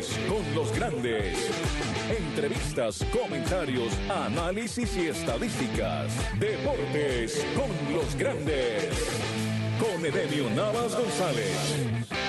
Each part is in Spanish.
Deportes con los grandes. Entrevistas, comentarios, análisis y estadísticas. Deportes con los grandes. Con Edenio Navas González.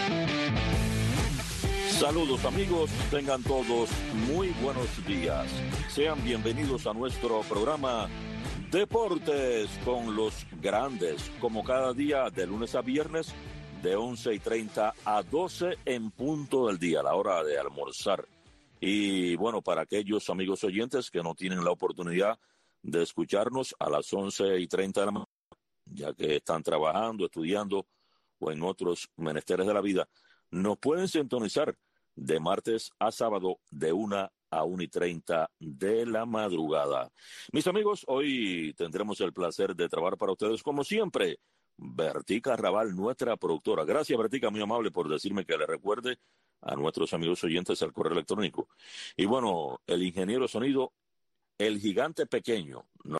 Saludos amigos, tengan todos muy buenos días. Sean bienvenidos a nuestro programa Deportes con los grandes, como cada día de lunes a viernes de 11:30 a 12 en punto del día, a la hora de almorzar. Y bueno, para aquellos amigos oyentes que no tienen la oportunidad de escucharnos a las 11:30 de la mañana, ya que están trabajando, estudiando o en otros menesteres de la vida, nos pueden sintonizar de martes a sábado de 1 a 1:30 de la madrugada. Mis amigos, hoy tendremos el placer de trabajar para ustedes, como siempre, Bertica Raval, nuestra productora. Gracias, Bertica, muy amable por decirme que le recuerde a nuestros amigos oyentes el correo electrónico. Y bueno, el ingeniero de sonido, el gigante pequeño, no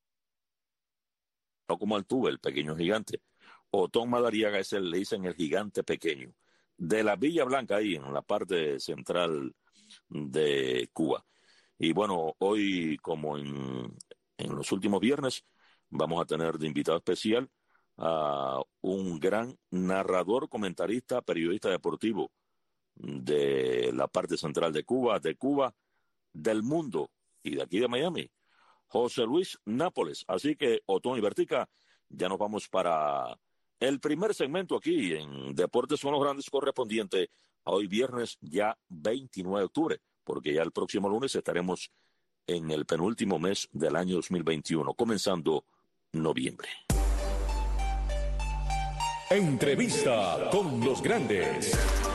como Altuve, el pequeño gigante. Otón Madariaga es le dicen el gigante pequeño, de la Villa Blanca, ahí en la parte central de Cuba. Y bueno, hoy, como en los últimos viernes, vamos a tener de invitado especial a un gran narrador, comentarista, periodista deportivo de la parte central de Cuba, del mundo y de aquí de Miami, José Luis Nápoles. Así que, Otón y Bertica, ya nos vamos para el primer segmento aquí en Deportes con los Grandes, correspondiente a hoy viernes ya 29 de octubre, porque ya el próximo lunes estaremos en el penúltimo mes del año 2021, comenzando noviembre. Entrevista con los grandes.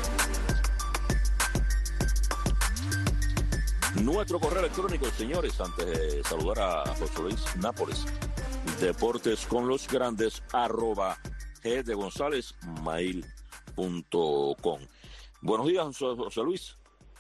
Nuestro correo electrónico, señores, antes de saludar a José Luis Nápoles, Deportes con los Grandes, @gdegonzalezmail.com. Buenos días, José Luis.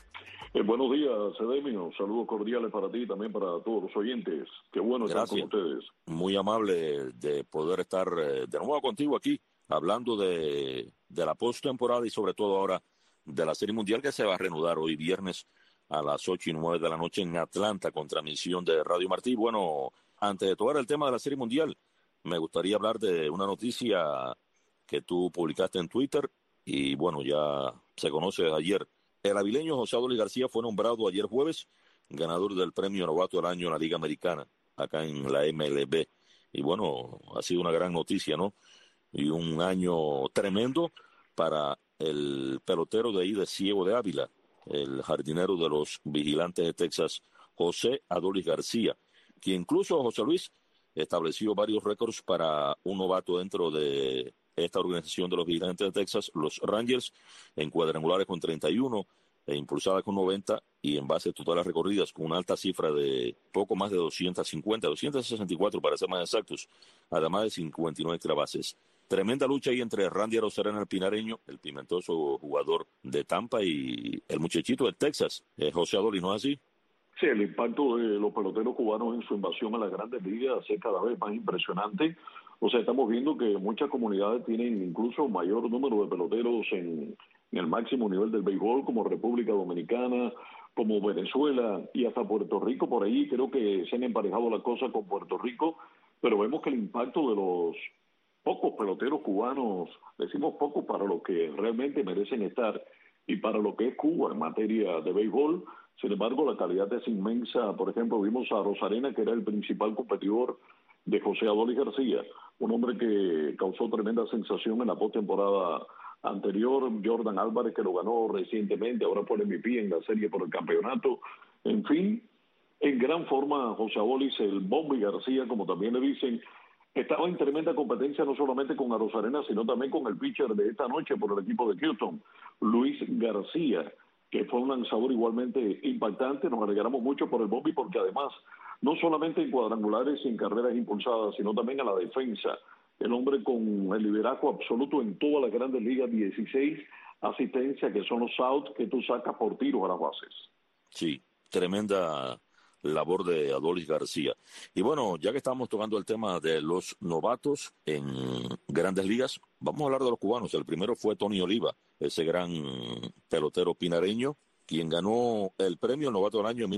Buenos días, Edenio. Saludos cordiales para ti y también para todos los oyentes. Qué bueno estar con ustedes. Muy amable de poder estar de nuevo contigo aquí, hablando de la postemporada y sobre todo ahora de la Serie Mundial, que se va a reanudar hoy viernes a las 8:09 de la noche en Atlanta, con transmisión de Radio Martí. Bueno, antes de tocar el tema de la Serie Mundial, me gustaría hablar de una noticia que tú publicaste en Twitter y bueno, ya se conoce ayer. El avileño José Adolis García fue nombrado ayer jueves ganador del premio Novato del Año en la Liga Americana, acá en la MLB. Y bueno, ha sido una gran noticia, ¿no? Y un año tremendo para el pelotero de ahí de Ciego de Ávila, el jardinero de los Vigilantes de Texas, José Adolis García, que incluso, José Luis, estableció varios récords para un novato dentro de esta organización de los Vigilantes de Texas, los Rangers, en cuadrangulares con 31, e impulsada con 90, y en bases totales recorridas con una alta cifra de poco más de 250, 264 para ser más exactos, además de 59 extra bases. Tremenda lucha ahí entre Randy Arozarena, el pinareño, el pimentoso jugador de Tampa, y el muchachito de Texas, José Adolis, ¿no es así? Sí, el impacto de los peloteros cubanos en su invasión a las grandes ligas es cada vez más impresionante. O sea, estamos viendo que muchas comunidades tienen incluso mayor número de peloteros en el máximo nivel del béisbol, como República Dominicana, como Venezuela y hasta Puerto Rico. Por ahí creo que se han emparejado las cosas con Puerto Rico, pero vemos que el impacto de los pocos peloteros cubanos, decimos pocos para los que realmente merecen estar y para lo que es Cuba en materia de béisbol. Sin embargo, la calidad es inmensa. Por ejemplo, vimos a Arozarena, que era el principal competidor de José Adolis García, un hombre que causó tremenda sensación en la postemporada anterior. Jordan Álvarez, que lo ganó recientemente, ahora por MVP en la serie por el campeonato. En fin, en gran forma José Adolis, el Bombi García, como también le dicen, estaba en tremenda competencia no solamente con Arozarena, sino también con el pitcher de esta noche por el equipo de Houston, Luis García, que fue un lanzador igualmente impactante. Nos alegramos mucho por el Bobby, porque además, no solamente en cuadrangulares y en carreras impulsadas, sino también a la defensa. El hombre con el liderazgo absoluto en todas las grandes ligas, 16 asistencias, que son los outs que tú sacas por tiros a las bases. Sí, tremenda labor de Adolis García. Y bueno, ya que estamos tocando el tema de los novatos en grandes ligas, vamos a hablar de los cubanos. El primero fue Tony Oliva, ese gran pelotero pinareño, quien ganó el premio Novato del Año en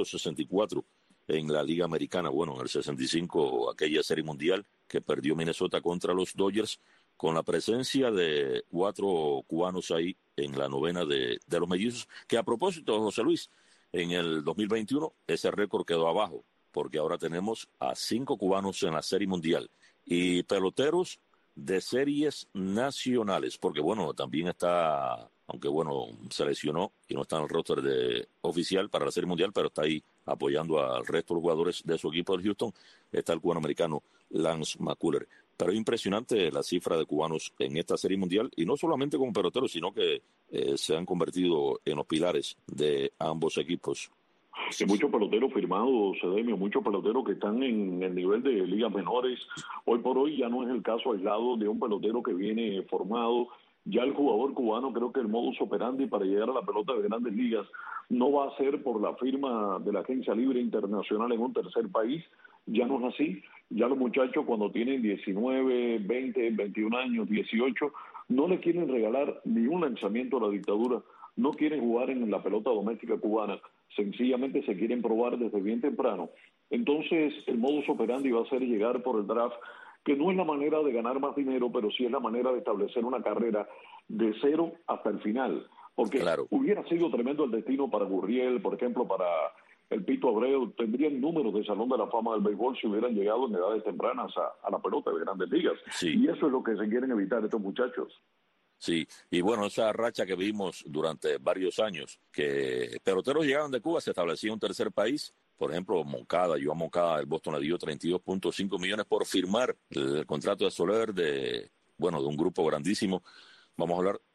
1964 en la Liga Americana. Bueno, en el 65, aquella Serie Mundial que perdió Minnesota contra los Dodgers, con la presencia de 4 cubanos ahí en la novena de los mellizos, que a propósito, José Luis, en el 2021 ese récord quedó abajo, porque ahora tenemos a 5 cubanos en la Serie Mundial y peloteros de series nacionales, porque bueno, también está, aunque bueno, se lesionó y no está en el roster oficial para la Serie Mundial, pero está ahí apoyando al resto de los jugadores de su equipo de Houston, está el cubano americano Lance McCullers. Pero es impresionante la cifra de cubanos en esta Serie Mundial, y no solamente como peloteros, sino que se han convertido en los pilares de ambos equipos. Hay muchos peloteros firmados, Cedemio, muchos peloteros que están en el nivel de ligas menores. Hoy por hoy ya no es el caso aislado de un pelotero que viene formado. Ya el jugador cubano, creo que el modus operandi para llegar a la pelota de grandes ligas no va a ser por la firma de la agencia libre internacional en un tercer país. Ya no es así. Ya los muchachos cuando tienen 19, 20, 21 años, 18, no le quieren regalar ni un lanzamiento a la dictadura. No quieren jugar en la pelota doméstica cubana, sencillamente se quieren probar desde bien temprano. Entonces, el modus operandi va a ser llegar por el draft, que no es la manera de ganar más dinero, pero sí es la manera de establecer una carrera de cero hasta el final. Porque claro, hubiera sido tremendo el destino para Gurriel, por ejemplo, para el Pito Abreu, tendrían números de Salón de la Fama del béisbol si hubieran llegado en edades tempranas a la pelota de grandes ligas. Sí. Y eso es lo que se quieren evitar estos muchachos. Sí, y bueno, esa racha que vimos durante varios años, que peloteros llegaban de Cuba, se establecía un tercer país, por ejemplo, Moncada, Joan Moncada del Boston le dio 32.5 millones por firmar el contrato de Soler de un grupo grandísimo. Vamos a hablar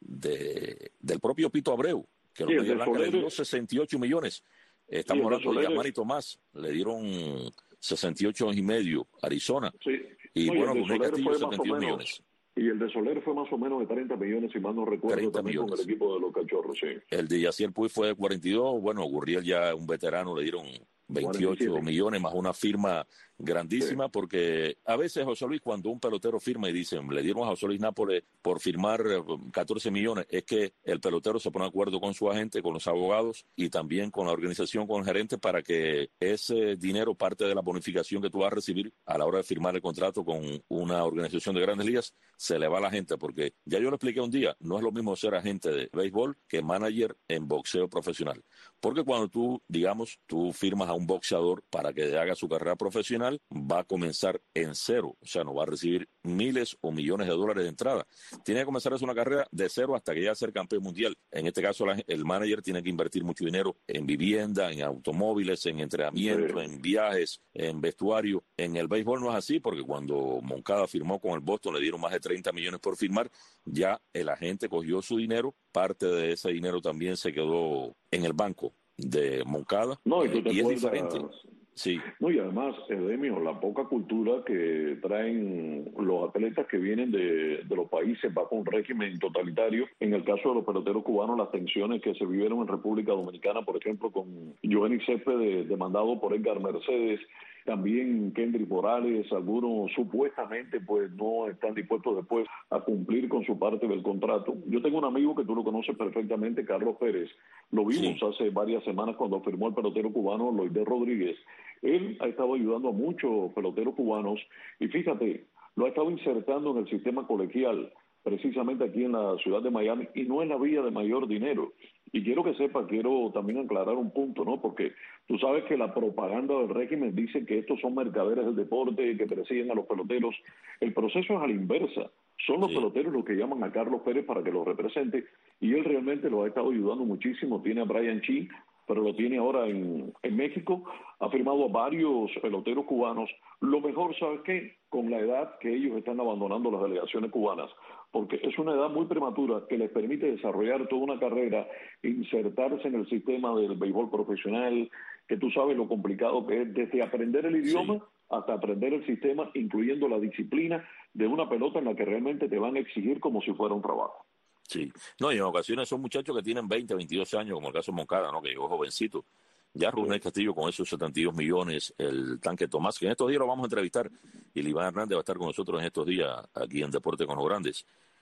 del propio Pito Abreu, que los Medias Blancas le dio 68 millones. Estamos hablando de Yamari Tomás, le dieron 68,5 Arizona. Sí. Y René Castillo 72 millones. Y el de Soler fue más o menos de 30 millones, si mal no recuerdo, también millones. Con el equipo de los Cachorros, sí. El de Yacier Puig fue de 42, Gurriel ya un veterano, le dieron 28 47 millones, más una firma grandísima, sí. Porque a veces, José Luis, cuando un pelotero firma y dicen, le dieron a José Luis Nápoles por firmar 14 millones, es que el pelotero se pone de acuerdo con su agente, con los abogados y también con la organización, con el gerente, para que ese dinero, parte de la bonificación que tú vas a recibir a la hora de firmar el contrato con una organización de grandes ligas, se le va a la gente, porque ya yo lo expliqué un día, no es lo mismo ser agente de béisbol que manager en boxeo profesional, porque cuando tú firmas a un boxeador para que haga su carrera profesional, va a comenzar en cero, o sea, no va a recibir miles o millones de dólares de entrada. Tiene que comenzar a hacer una carrera de cero hasta que llegue a ser campeón mundial. En este caso, el manager tiene que invertir mucho dinero en vivienda, en automóviles, en entrenamiento, en viajes, en vestuario. En el béisbol no es así, porque cuando Moncada firmó con el Boston, le dieron más de 30 millones por firmar, ya el agente cogió su dinero, parte de ese dinero también se quedó en el banco de Moncada, y es diferente. Sí. No, y además, Edemio, la poca cultura que traen los atletas que vienen de los países bajo un régimen totalitario. En el caso de los peloteros cubanos, las tensiones que se vivieron en República Dominicana, por ejemplo, con Giovanni Céspedes, demandado por Edgar Mercedes, también Kendrick Morales, algunos supuestamente pues no están dispuestos después a cumplir con su parte del contrato. Yo tengo un amigo que tú lo conoces perfectamente, Carlos Pérez. Lo vimos hace varias semanas cuando firmó el pelotero cubano Loide Rodríguez. Él ha estado ayudando a muchos peloteros cubanos y fíjate, lo ha estado insertando en el sistema colegial, precisamente aquí en la ciudad de Miami, y no en la vía de mayor dinero. Y quiero que sepa, quiero también aclarar un punto, ¿no? Porque tú sabes que la propaganda del régimen dice que estos son mercaderes del deporte, que persiguen a los peloteros. El proceso es a la inversa. Son los peloteros los que llaman a Carlos Pérez para que los represente, y él realmente los ha estado ayudando muchísimo. Tiene a Brian Chi, pero lo tiene ahora en México. Ha firmado a varios peloteros cubanos. Lo mejor, ¿sabes qué? Con la edad que ellos están abandonando las delegaciones cubanas, porque es una edad muy prematura que les permite desarrollar toda una carrera, insertarse en el sistema del béisbol profesional, que tú sabes lo complicado que es desde aprender el idioma hasta aprender el sistema, incluyendo la disciplina de una pelota en la que realmente te van a exigir como si fuera un trabajo. Sí, no, y en ocasiones son muchachos que tienen 20, 22 años, como el caso de Moncada, ¿no? Que llegó jovencito. Ya René Castillo con esos 72 millones, el Tanque Tomás, que en estos días lo vamos a entrevistar, y Iván Hernández va a estar con nosotros en estos días aquí en Deporte con los Grandes.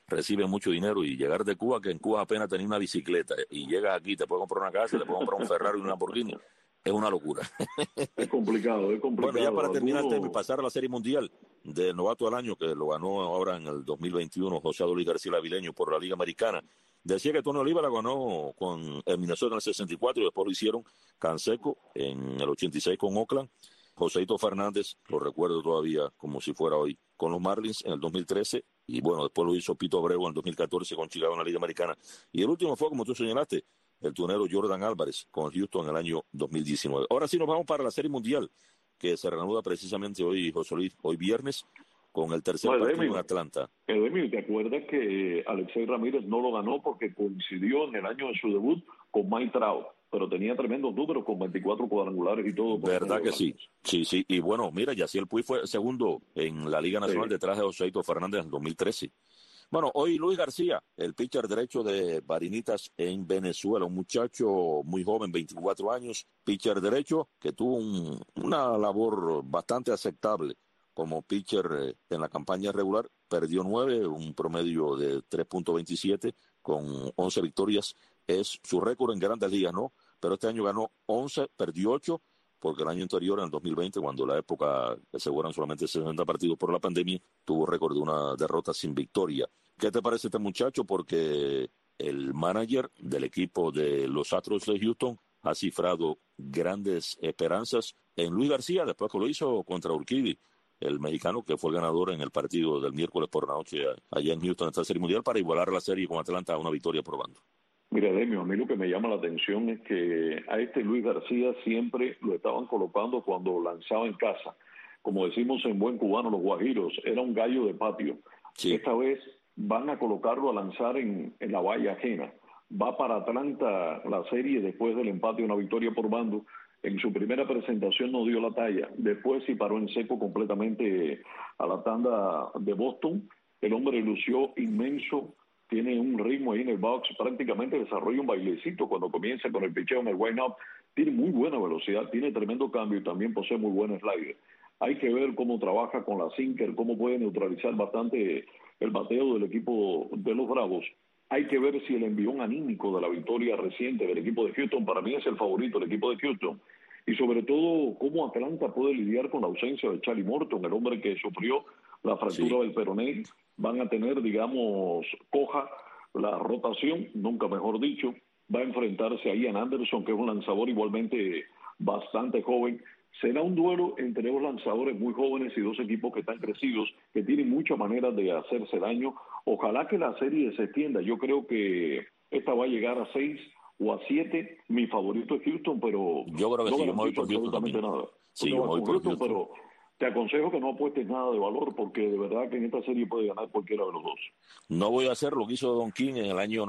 reciben mucho dinero, y llegar de Cuba, que en Cuba apenas tenía una bicicleta, y llegas aquí, te puedes comprar una casa, te puedes comprar un Ferrari y una Lamborghini, es una locura. Es complicado, es complicado. Bueno, ya para terminar el tema y pasar a la Serie Mundial de Novato del Año, que lo ganó ahora en el 2021 José Adolí García Lavileño por la Liga Americana. Decía que Tony Oliva la ganó con el Minnesota en el 64 y después lo hicieron Canseco en el 86 con Oakland. Joséito Fernández, lo recuerdo todavía como si fuera hoy, con los Marlins en el 2013, y bueno, después lo hizo Pito Abreu en el 2014 con Chicago en la Liga Americana. Y el último fue, como tú señalaste, el tunero Jordan Álvarez con Houston en el año 2019. Ahora sí nos vamos para la Serie Mundial, que se reanuda precisamente hoy, José Luis, hoy viernes, con el tercer partido en Atlanta. Edemir, ¿te acuerdas que Alexei Ramírez no lo ganó porque coincidió en el año de su debut con Mike Trout? Pero tenía tremendos números con 24 cuadrangulares y todo. ¿Verdad que sí? Sí, sí. Y bueno, mira, Yasiel Puig fue segundo en la Liga Nacional detrás de Joséito Fernández en el 2013. Bueno, hoy Luis García, el pitcher derecho de Barinitas en Venezuela, un muchacho muy joven, 24 años, pitcher derecho, que tuvo una labor bastante aceptable como pitcher en la campaña regular. Perdió 9, un promedio de 3.27 con 11 victorias. Es su récord en Grandes Ligas, ¿no? Pero este año ganó 11, perdió 8, porque el año anterior, en el 2020, cuando la época que se jugaron solamente 60 partidos por la pandemia, tuvo récord de una derrota sin victoria. ¿Qué te parece este muchacho? Porque el manager del equipo de los Astros de Houston ha cifrado grandes esperanzas en Luis García, después que lo hizo contra Urquidy, el mexicano que fue el ganador en el partido del miércoles por la noche allá en Houston, en esta Serie Mundial, para igualar la serie con Atlanta a una victoria por bando. Mira, Demio, a mí lo que me llama la atención es que a este Luis García siempre lo estaban colocando cuando lanzaba en casa. Como decimos en buen cubano, los guajiros, era un gallo de patio. Sí. Esta vez van a colocarlo a lanzar en la valla ajena. Va para Atlanta la serie después del empate, una victoria por bando. En su primera presentación no dio la talla. Después sí paró en seco completamente a la tanda de Boston. El hombre lució inmenso. Tiene un ritmo ahí en el box, prácticamente desarrolla un bailecito cuando comienza con el picheo en el wind-up. Tiene muy buena velocidad, tiene tremendo cambio y también posee muy buen slider. Hay que ver cómo trabaja con la sinker, cómo puede neutralizar bastante el bateo del equipo de los Bravos. Hay que ver si el envión anímico de la victoria reciente del equipo de Houston, para mí es el favorito, el equipo de Houston. Y sobre todo, cómo Atlanta puede lidiar con la ausencia de Charlie Morton, el hombre que sufrió la fractura del peroné. Van a tener, digamos, coja la rotación, nunca mejor dicho. Va a enfrentarse a Ian Anderson, que es un lanzador igualmente bastante joven. Será un duelo entre dos lanzadores muy jóvenes y dos equipos que están crecidos, que tienen muchas maneras de hacerse daño. Ojalá que la serie se extienda. Yo creo que esta va a llegar a 6 o a 7. Mi favorito es Houston, pero yo creo que no sí, yo me voy por absolutamente nada. Sí, yo me voy por Houston, pero te aconsejo que no apuestes nada de valor, porque de verdad que en esta serie puede ganar cualquiera de los dos. No voy a hacer lo que hizo Don King en el año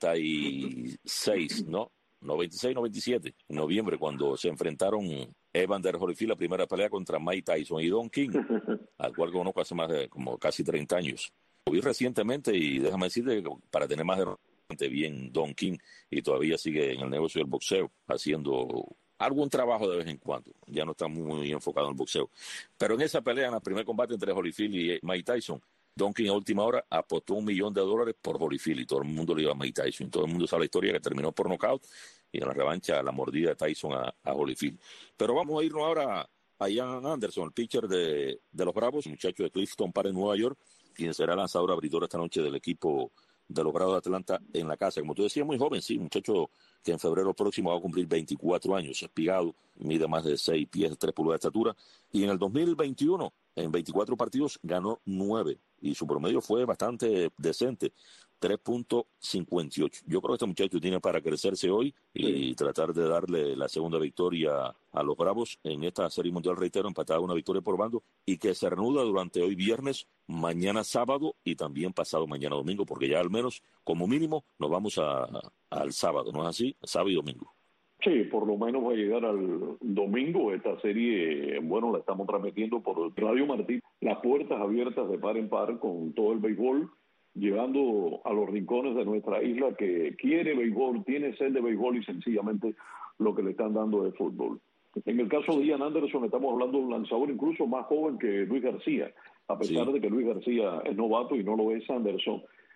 96, ¿no? 96, 97, en noviembre, cuando se enfrentaron Evander Holyfield, la primera pelea contra Mike Tyson y Don King, al cual conozco hace más de como casi 30 años. Lo vi recientemente y déjame decirte que para tener más de bien Don King, y todavía sigue en el negocio del boxeo, haciendo algún trabajo de vez en cuando. Ya no está muy enfocado en el boxeo. Pero en esa pelea, en el primer combate entre Holyfield y Mike Tyson, Don King a última hora apostó $1 millón por Holyfield y todo el mundo le iba a Mike Tyson. Todo el mundo sabe la historia, que terminó por nocaut y en la revancha la mordida de Tyson a Holyfield. Pero vamos a irnos ahora a Ian Anderson, el pitcher de los Bravos, muchacho de Clifton Park en Nueva York, quien será lanzador abridor esta noche del equipo de los Bravos de Atlanta en la casa. Como tú decías, muy joven, sí, muchacho que en febrero próximo va a cumplir 24 años, espigado, mide más de 6 pies, 3 pulgadas de estatura, y en el 2021, en 24 partidos, ganó 9, y su promedio fue bastante decente, 3.58. Yo creo que este muchacho tiene para crecerse hoy y tratar de darle la segunda victoria a los Bravos en esta Serie Mundial, reitero, empatada una victoria por bando, y que se reanuda durante hoy viernes, mañana sábado y también pasado mañana domingo, porque ya al menos, como mínimo, nos vamos al sábado, ¿no es así? Sábado y domingo. Sí, por lo menos va a llegar al domingo. Esta serie, bueno, la estamos transmitiendo por Radio Martí. Las puertas abiertas de par en par con todo el béisbol, llegando a los rincones de nuestra isla que quiere béisbol, tiene sed de béisbol y sencillamente lo que le están dando es fútbol. En el caso de Ian Anderson estamos hablando de un lanzador incluso más joven que Luis García, a pesar de que Luis García es novato y no lo es Anderson.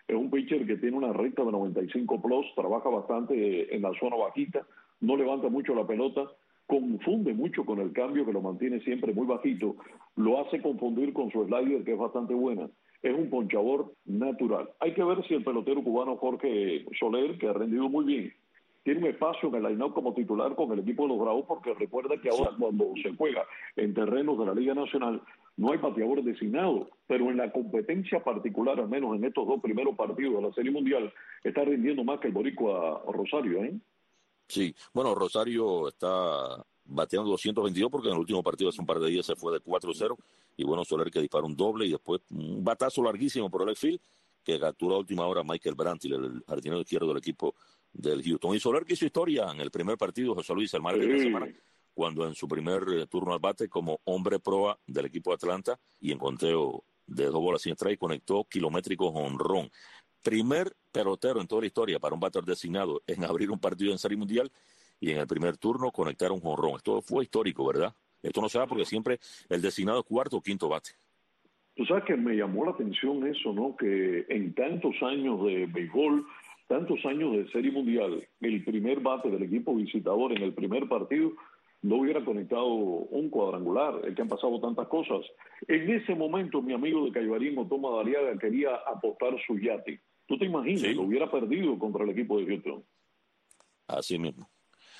Es un pitcher que tiene una recta de 95 plus, trabaja bastante en la zona bajita, no levanta mucho la pelota, confunde mucho con el cambio que lo mantiene siempre muy bajito, lo hace confundir con su slider que es bastante buena. Es un ponchador natural. Hay que ver si el pelotero cubano Jorge Soler, que ha rendido muy bien, tiene un espacio en el line-up como titular con el equipo de los Bravos, porque recuerda que ahora cuando se juega en terrenos de la Liga Nacional no hay bateador designado, pero en la competencia particular, al menos en estos 2 primeros partidos de la Serie Mundial, está rindiendo más que el boricua Rosario, ¿eh? Sí, bueno, Rosario está bateando 222 porque en el último partido hace un par de días se fue de 4-0 y bueno, Soler que dispara un doble y después un batazo larguísimo por el outfield que captura a última hora Michael Brantley, el jardinero izquierdo del equipo del Houston. Y Soler que hizo historia en el primer partido, José Luis, el martes de la semana, cuando en su primer turno al bate como hombre proa del equipo de Atlanta y en conteo de 2 bolas sin strike conectó kilométrico jonrón. Primer pelotero en toda la historia para un bateador designado en abrir un partido en Serie Mundial y en el primer turno conectar un jonrón. Esto fue histórico, ¿verdad? Esto no se da porque siempre el designado es cuarto o quinto bate. Tú sabes que me llamó la atención eso, ¿no? Que en tantos años de béisbol, tantos años de Serie Mundial, el primer bate del equipo visitador en el primer partido no hubiera conectado un cuadrangular, el que han pasado tantas cosas. En ese momento, mi amigo de Caibarín, Otoma Dariaga, quería apostar su yate. ¿Tú te imaginas? Sí. Lo hubiera perdido contra el equipo de Houston. Así mismo.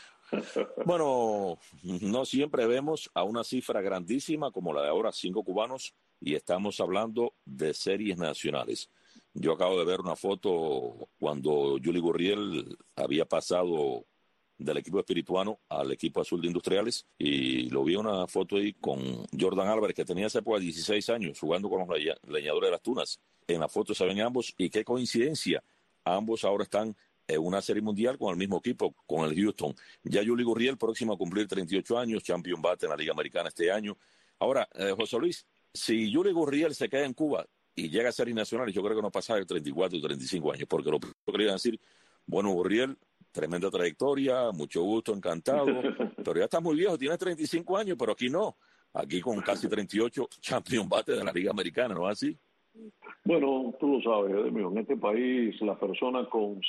Bueno, no siempre vemos a una cifra grandísima como la de ahora, 5 cubanos, y estamos hablando de series nacionales. Yo acabo de ver una foto cuando Yuli Gurriel había pasado del equipo espirituano al equipo azul de Industriales y lo vi una foto ahí con Jordan Álvarez, que tenía esa época 16 años jugando con los leñadores de las Tunas. En la foto se ven ambos y qué coincidencia, ambos ahora están en una serie mundial con el mismo equipo, con el Houston. Ya Yuli Gurriel, próximo a cumplir 38 años, champion bate en la Liga Americana este año. Ahora, José Luis, si Yuli Gurriel se queda en Cuba y llega a series nacionales, yo creo que no pasa de 34 o 35 años, porque lo primero que le iban a decir, bueno, Gurriel, tremenda trayectoria, mucho gusto, encantado, pero ya estás muy viejo, tienes 35 años, pero aquí no. Aquí con casi 38, champion bate de la Liga Americana, ¿no es así? Bueno, tú lo sabes, Edemio, en este país las personas con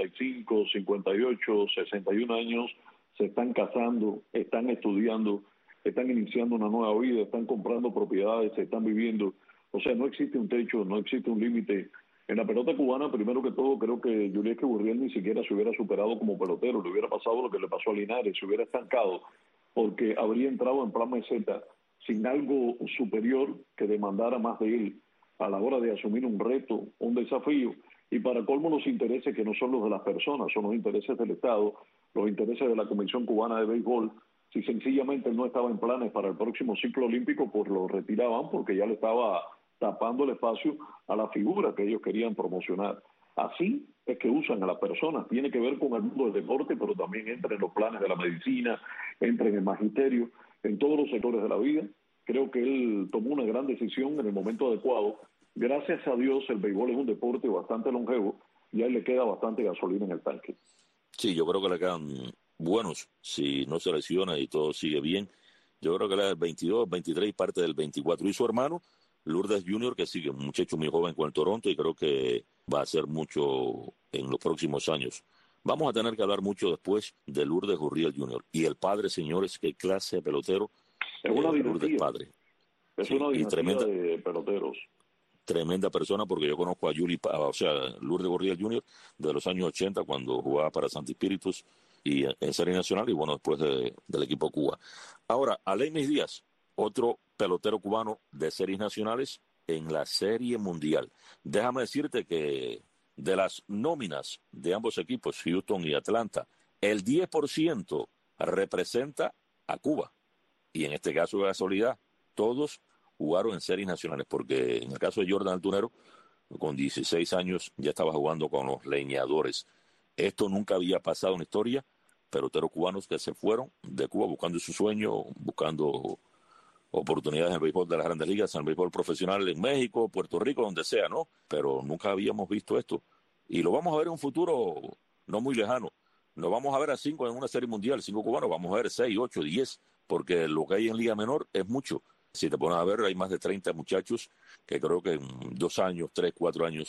55, 58, 61 años se están casando, están estudiando, están iniciando una nueva vida, están comprando propiedades, se están viviendo. O sea, no existe un techo, no existe un límite. En la pelota cubana, primero que todo, creo que Yulieski Gurriel ni siquiera se hubiera superado como pelotero, le hubiera pasado lo que le pasó a Linares, se hubiera estancado, porque habría entrado en plan meseta sin algo superior que demandara más de él a la hora de asumir un reto, un desafío, y para colmo los intereses que no son los de las personas, son los intereses del Estado, los intereses de la Comisión Cubana de Béisbol. Si sencillamente no estaba en planes para el próximo ciclo olímpico, pues lo retiraban porque ya le estaba tapando el espacio a la figura que ellos querían promocionar. Así es que usan a las personas, tiene que ver con el mundo del deporte, pero también entra en los planes de la medicina, entra en el magisterio, en todos los sectores de la vida. Creo que él tomó una gran decisión en el momento adecuado. Gracias a Dios el béisbol es un deporte bastante longevo y a él le queda bastante gasolina en el tanque. Sí, yo creo que le quedan buenos si no se lesiona y todo sigue bien. Yo creo que le da el 22, 23 y parte del 24. Y su hermano, Lourdes Jr., que sigue un muchacho muy joven con el Toronto y creo que va a hacer mucho en los próximos años. Vamos a tener que hablar mucho después de Lourdes Gurriel Jr. Y el padre, señores, qué clase de pelotero. Es una dinastía. Lourdes padre. Es Sí, una dinastía tremenda, de peloteros. tremenda persona porque yo conozco a Lourdes Gurriel Jr. de los años 80 cuando jugaba para Santi Espíritus y en Serie Nacional y bueno, después del equipo Cuba. Ahora, Aleimis Díaz, otro pelotero cubano de series nacionales en la Serie Mundial. Déjame decirte que de las nóminas de ambos equipos, Houston y Atlanta, el 10% representa a Cuba. Y en este caso de casualidad, todos jugaron en series nacionales, porque en el caso de Jordan Altunero, con 16 años ya estaba jugando con los leñadores. Esto nunca había pasado en la historia, peloteros cubanos que se fueron de Cuba buscando su sueño, buscando oportunidades en el béisbol de las grandes ligas, en el béisbol profesional en México, Puerto Rico, donde sea, ¿no? Pero nunca habíamos visto esto. Y lo vamos a ver en un futuro no muy lejano. No vamos a ver a 5 en una serie mundial, 5 cubanos, vamos a ver 6, 8, 10, porque lo que hay en Liga Menor es mucho. Si te pones a ver, hay más de 30 muchachos que creo que en 2 años, 3, 4 años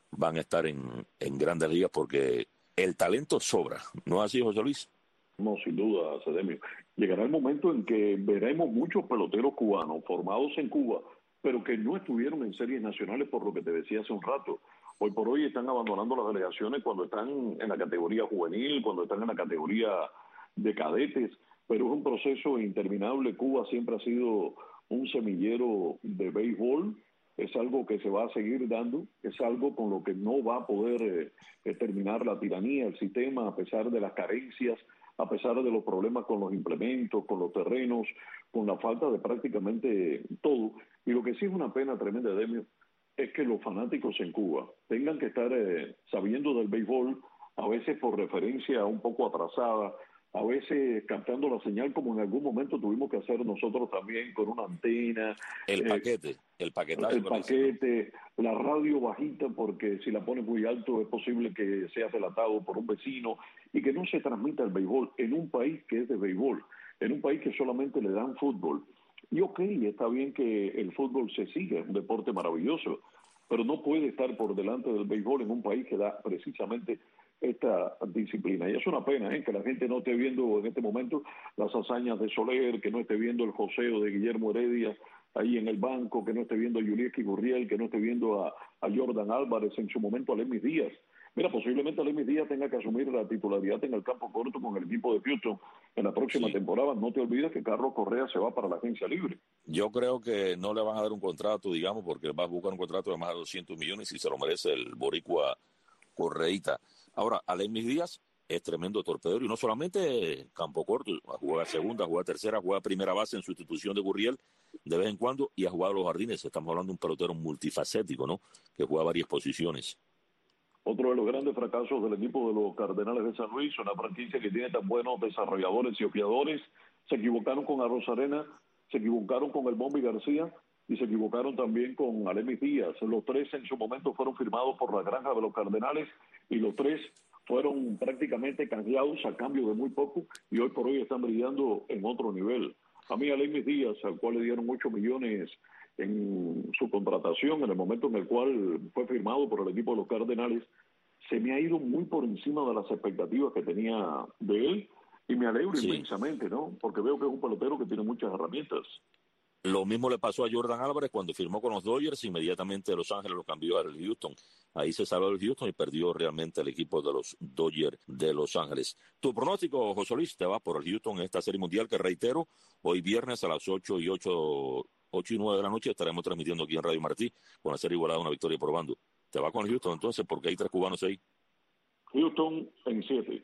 van a estar en grandes ligas porque el talento sobra. ¿No es así, José Luis? No, sin duda, Cedemio. Llegará el momento en que veremos muchos peloteros cubanos formados en Cuba, pero que no estuvieron en series nacionales, por lo que te decía hace un rato. Hoy por hoy están abandonando las delegaciones cuando están en la categoría juvenil, cuando están en la categoría de cadetes, pero es un proceso interminable. Cuba siempre ha sido un semillero de béisbol, es algo que se va a seguir dando, es algo con lo que no va a poder terminar la tiranía, el sistema, a pesar de las carencias, a pesar de los problemas con los implementos, con los terrenos, con la falta de prácticamente todo. Y lo que sí es una pena tremenda, Demio, es que los fanáticos en Cuba tengan que estar sabiendo del béisbol, a veces por referencia un poco atrasada, a veces captando la señal como en algún momento tuvimos que hacer nosotros también con una antena. El paquetazo. El paquete, la radio bajita, porque si la pones muy alto es posible que sea delatado por un vecino, y que no se transmita el béisbol en un país que es de béisbol, en un país que solamente le dan fútbol. Y ok, está bien que el fútbol se siga, es un deporte maravilloso, pero no puede estar por delante del béisbol en un país que da precisamente esta disciplina. Y es una pena que la gente no esté viendo en este momento las hazañas de Soler, que no esté viendo el joseo de Guillermo Heredia ahí en el banco, que no esté viendo a Yulieski Gurriel, que no esté viendo a Jordan Álvarez, en su momento a Lemis Díaz. Mira, posiblemente Lemis Díaz tenga que asumir la titularidad en el campo corto con el equipo de Houston en la próxima temporada. No te olvides que Carlos Correa se va para la agencia libre. Yo creo que no le van a dar un contrato, digamos, porque va a buscar un contrato de más de 200 millones y se lo merece el boricua Correita. Ahora, Lemis Díaz es tremendo torpedero y no solamente campo corto, juega segunda, juega tercera, juega primera base en sustitución de Gurriel de vez en cuando y ha jugado los jardines. Estamos hablando de un pelotero multifacético, ¿no? Que juega varias posiciones. Otro de los grandes fracasos del equipo de los Cardenales de San Luis, una franquicia que tiene tan buenos desarrolladores y ojeadores, se equivocaron con Arozarena, se equivocaron con el Bombi García y se equivocaron también con Alemis Díaz. Los tres en su momento fueron firmados por la granja de los Cardenales y los tres fueron prácticamente canjeados a cambio de muy poco y hoy por hoy están brillando en otro nivel. A mí Alemis Díaz, al cual le dieron 8 millones en su contratación, en el momento en el cual fue firmado por el equipo de los Cardenales, se me ha ido muy por encima de las expectativas que tenía de él y me alegro inmensamente, ¿no? Porque veo que es un pelotero que tiene muchas herramientas. Lo mismo le pasó a Jordan Álvarez cuando firmó con los Dodgers, inmediatamente Los Ángeles lo cambió al Houston. Ahí se salvó el Houston y perdió realmente el equipo de los Dodgers de Los Ángeles. Tu pronóstico, José Luis, te va por el Houston en esta Serie Mundial que, reitero, hoy viernes a las 8 y 9 de la noche estaremos transmitiendo aquí en Radio Martí con la serie igualada, una victoria por bando. ¿Te va con el Houston entonces? Porque hay 3 cubanos ahí. Houston en 7.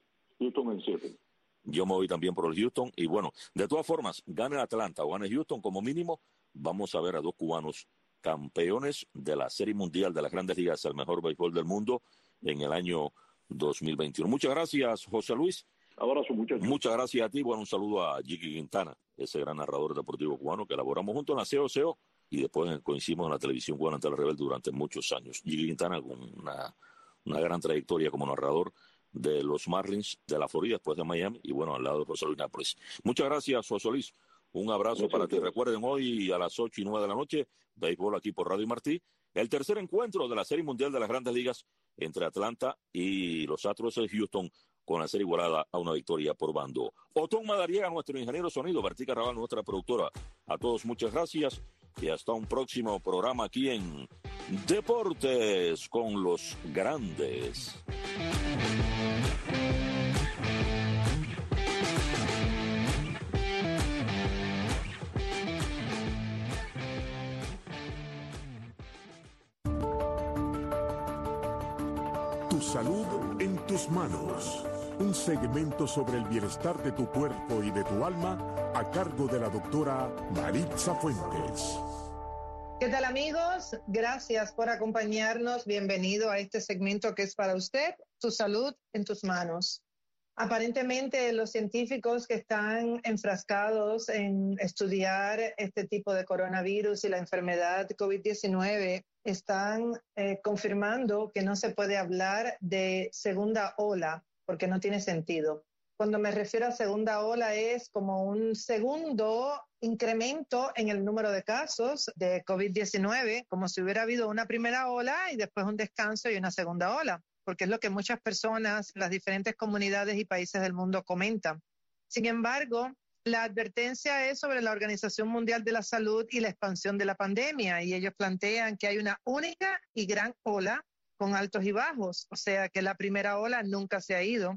Yo me voy también por el Houston y bueno, de todas formas, gane Atlanta o gane Houston como mínimo, vamos a ver a 2 cubanos campeones de la Serie Mundial de las Grandes Ligas, el mejor béisbol del mundo en el año 2021. Muchas gracias, José Luis. Abrazo, muchachos. Muchas gracias a ti. Bueno, un saludo a Jiki Quintana, ese gran narrador deportivo cubano que elaboramos juntos en la COCO y después coincidimos en la televisión cubana ante el Rebelde durante muchos años. Jiki Quintana con una gran trayectoria como narrador de los Marlins de la Florida, después de Miami, y bueno, al lado de José Luis Nápoles. Muchas gracias, José Luis. Un abrazo para ti. Recuerden, hoy a las 8 y 9 de la noche, béisbol aquí por Radio Martí, el tercer encuentro de la Serie Mundial de las Grandes Ligas entre Atlanta y los Astros de Houston, con la serie igualada a una victoria por bando. Otón Madariaga, nuestro ingeniero sonido, Bertí Carrabal, nuestra productora. A todos muchas gracias y hasta un próximo programa aquí en Deportes con los Grandes. Tu salud en tus manos. Un segmento sobre el bienestar de tu cuerpo y de tu alma a cargo de la doctora Maritza Fuentes. ¿Qué tal, amigos? Gracias por acompañarnos. Bienvenido a este segmento que es para usted, tu salud en tus manos. Aparentemente, los científicos que están enfrascados en estudiar este tipo de coronavirus y la enfermedad COVID-19 están confirmando que no se puede hablar de segunda ola porque no tiene sentido. Cuando me refiero a segunda ola es como un segundo incremento en el número de casos de COVID-19, como si hubiera habido una primera ola y después un descanso y una segunda ola, porque es lo que muchas personas, las diferentes comunidades y países del mundo comentan. Sin embargo, la advertencia es sobre la Organización Mundial de la Salud y la expansión de la pandemia, y ellos plantean que hay una única y gran ola con altos y bajos, o sea que la primera ola nunca se ha ido.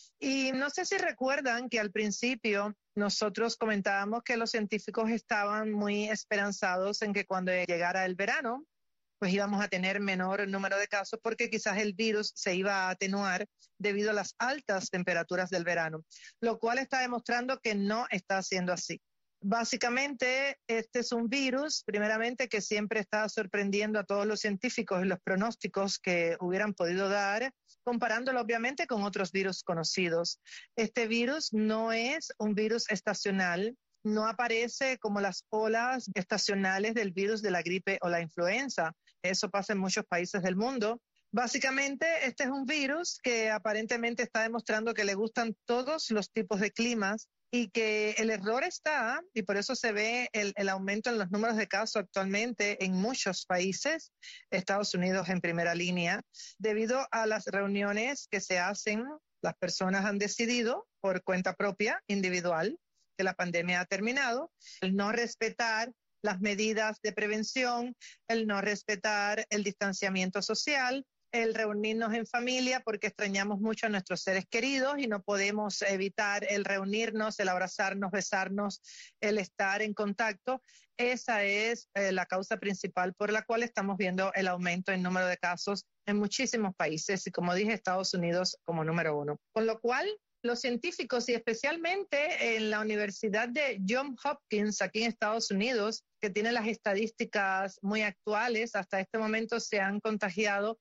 Y no sé si recuerdan que al principio nosotros comentábamos que los científicos estaban muy esperanzados en que cuando llegara el verano, pues íbamos a tener menor número de casos porque quizás el virus se iba a atenuar debido a las altas temperaturas del verano, lo cual está demostrando que no está siendo así. Básicamente, este es un virus, primeramente, que siempre está sorprendiendo a todos los científicos y los pronósticos que hubieran podido dar, comparándolo obviamente con otros virus conocidos. Este virus no es un virus estacional, no aparece como las olas estacionales del virus de la gripe o la influenza. Eso pasa en muchos países del mundo. Básicamente, este es un virus que aparentemente está demostrando que le gustan todos los tipos de climas y que el error está, y por eso se ve el aumento en los números de casos actualmente en muchos países, Estados Unidos en primera línea, debido a las reuniones que se hacen. Las personas han decidido por cuenta propia, individual, que la pandemia ha terminado, el no respetar las medidas de prevención, el no respetar el distanciamiento social, el reunirnos en familia porque extrañamos mucho a nuestros seres queridos y no podemos evitar el reunirnos, el abrazarnos, besarnos, el estar en contacto. Esa es la causa principal por la cual estamos viendo el aumento en número de casos en muchísimos países y, como dije, Estados Unidos como número 1. Con lo cual, los científicos y especialmente en la Universidad de Johns Hopkins aquí en Estados Unidos, que tiene las estadísticas muy actuales, hasta este momento se han contagiado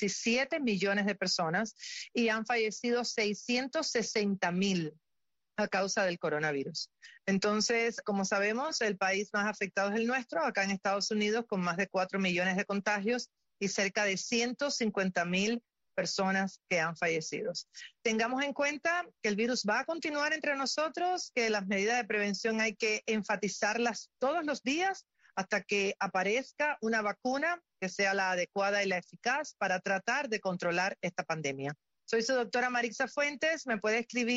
17 millones de personas y han fallecido 660,000 a causa del coronavirus. Entonces, como sabemos, el país más afectado es el nuestro, acá en Estados Unidos, con más de 4 millones de contagios y cerca de 150,000 personas que han fallecido. Tengamos en cuenta que el virus va a continuar entre nosotros, que las medidas de prevención hay que enfatizarlas todos los días hasta que aparezca una vacuna que sea la adecuada y la eficaz para tratar de controlar esta pandemia. Soy su doctora Maritza Fuentes, me puede escribir